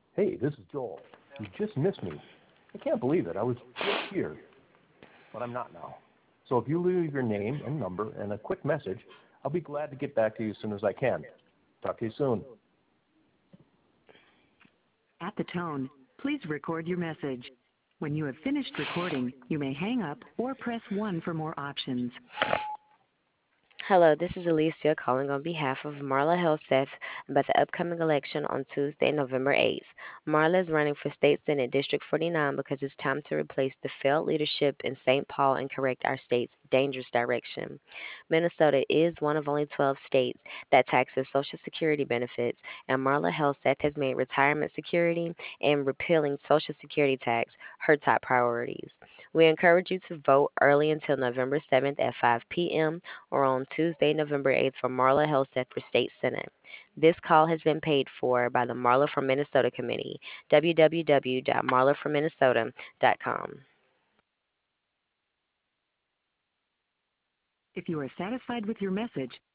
Hey, this is Joel. You just missed me. I can't believe it. I was just here, but I'm not now. So if you leave your name and number and a quick message, I'll be glad to get back to you as soon as I can. Talk to you soon. At the tone, please record your message. When you have finished recording, you may hang up or press 1 for more options. Hello, this is Alicia calling on behalf of Marla Helseth about the upcoming election on Tuesday, November 8th. Marla is running for State Senate District 49 because it's time to replace the failed leadership in St. Paul and correct our state's dangerous direction. Minnesota is one of only 12 states that taxes Social Security benefits, and Marla Helseth has made retirement security and repealing Social Security tax her top priorities. We encourage you to vote early until November 7th at 5 p.m. or on Tuesday, November 8th for Marla Helseth for State Senate. This call has been paid for by the Marla for Minnesota Committee, www.marlaforminnesota.com. If you are satisfied with your message,